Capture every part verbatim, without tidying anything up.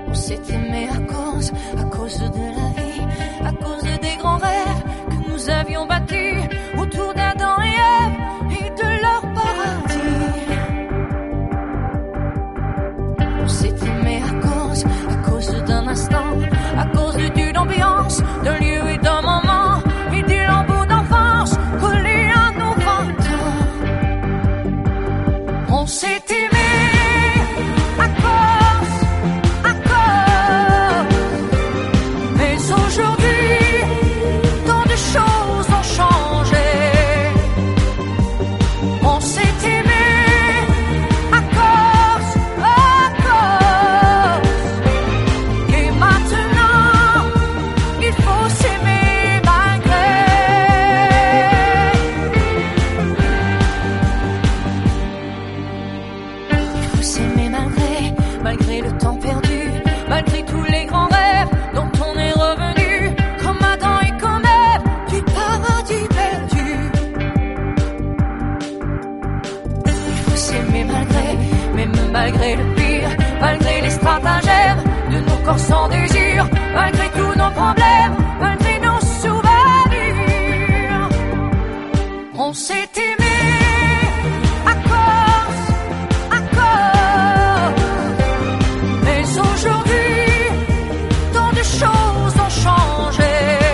On s'est aimé à cause, à cause de la vie, à cause des grands rêves que nous avions bâtis autour d'Adam et Ève et de leur paradis. On s'est aimé à cause, à cause d'un instant, à cause d'une ambiance, d'un lieu et d'un moment, et des lambeaux d'enfance collés à nos vingt ans. On s'est aimé à cause, à cause, mais aujourd'hui, tant de choses ont changé. On s'est aimé à cause, à cause, et maintenant, il faut s'aimer malgré. Il faut s'aimer malgré, malgré le temps perdu, malgré tous les grands rêves dont on est revenu, comme Adam et comme Ève, du paradis perdu. Il faut s'aimer malgré, même malgré le pire, malgré les stratagèmes de nos corps sans désir, malgré tous nos problèmes, malgré nos souvenirs. On s'est aimé à cause, à cause, mais aujourd'hui, tant de choses ont changé.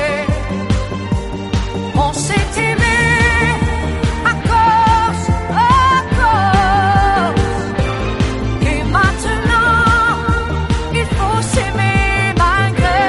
On s'est aimé à cause, à cause, et maintenant, il faut s'aimer malgré.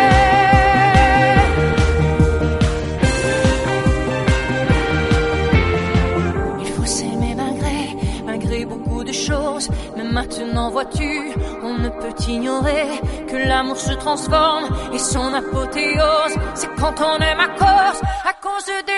Il faut s'aimer malgré, malgré beaucoup de choses. Mais maintenant vois-tu, on ne peut ignorer que l'amour se transforme et son apothéose, c'est quand on aime à cause, à cause des